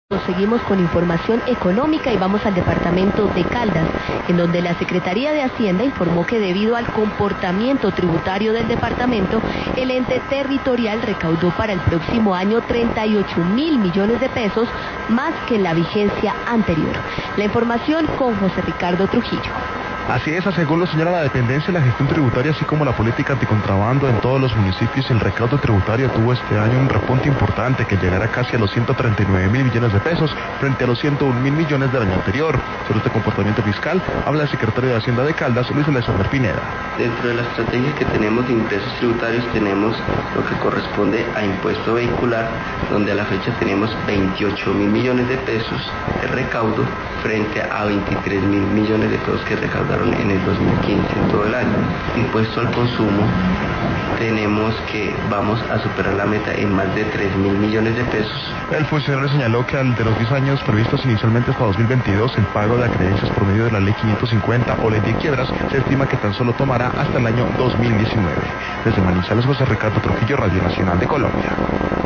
Seguimos con información económica y vamos al departamento de Caldas, en donde la Secretaría de Hacienda informó que debido al comportamiento tributario del departamento, el ente territorial recaudó para el próximo año 38.000 millones de pesos, más que en la vigencia anterior. La información con José Ricardo Trujillo. Así es, según lo señala la dependencia, la gestión tributaria, así como la política anticontrabando en todos los municipios, el recaudo tributario tuvo este año un repunte importante que llegará casi a los 139.000 millones de pesos frente a los 101.000 millones del año anterior. Sobre este comportamiento fiscal habla el secretario de Hacienda de Caldas, Luis Alexander Pineda. Dentro de la estrategia que tenemos de ingresos tributarios tenemos lo que corresponde a impuesto vehicular, donde a la fecha tenemos 28.000 millones de pesos de recaudo frente a 23.000 millones de pesos que recaudaron en el 2015 en todo el año. Impuesto al consumo, tenemos que vamos a superar la meta en más de 3.000 millones de pesos. El funcionario señaló que al de los 10 años previstos inicialmente hasta 2022, el pago de acreencias por medio de la ley 550 o ley de quiebras se estima que tan solo tomará hasta el año 2019. Desde Manizales, José Ricardo Trujillo, Radio Nacional de Colombia.